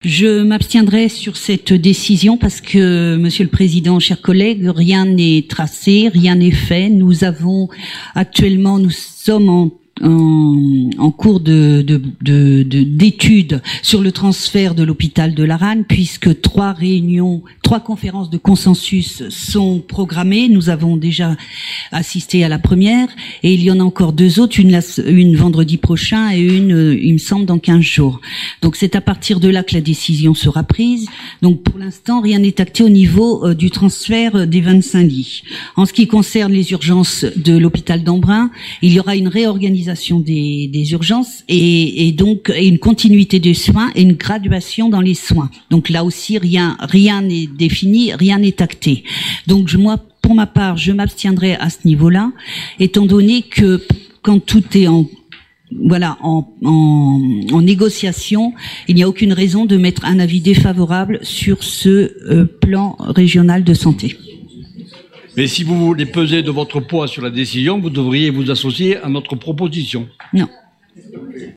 Je m'abstiendrai sur cette décision parce que, Monsieur le Président, chers collègues, rien n'est tracé, rien n'est fait. Nous sommes en cours d'études sur le transfert de l'hôpital de Laranne, puisque 3 conférences de consensus sont programmées. Nous avons déjà assisté à la première et il y en a encore 2 autres, une vendredi prochain et une, il me semble, dans 15 jours. Donc c'est à partir de là que la décision sera prise. Donc pour l'instant, rien n'est acté au niveau du transfert des 25 lits. En ce qui concerne les urgences de l'hôpital d'Embrun, il y aura une réorganisation des urgences et donc une continuité des soins et une graduation dans les soins. Donc là aussi, rien n'est défini, rien n'est acté. Donc moi, pour ma part, je m'abstiendrai à ce niveau-là, étant donné que quand tout est en négociation, il n'y a aucune raison de mettre un avis défavorable sur ce plan régional de santé. Mais si vous voulez peser de votre poids sur la décision, vous devriez vous associer à notre proposition. Non.